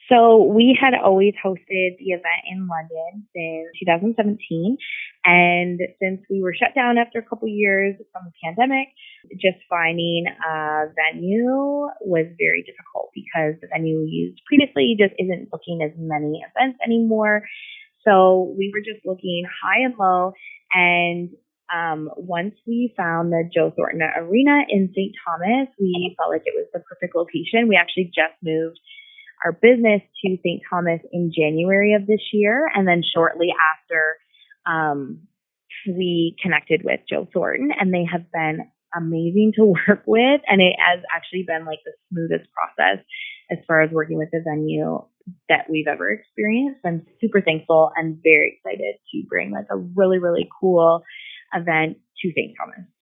So we had always hosted the event in London since 2017. And since we were shut down after a couple years from the pandemic, just finding a venue was very difficult because the venue we used previously just isn't booking as many events anymore. So we were just looking high and low. And once we found the Joe Thornton Arena in St. Thomas, we felt like it was the perfect location. We actually just moved our business to St. Thomas in January of this year. And then shortly after, we connected with Joe Thornton, and they have been amazing to work with. And it has actually been like the smoothest process as far as working with the venue that we've ever experienced. I'm super thankful and very excited to bring like a really, really cool event to St. Thomas.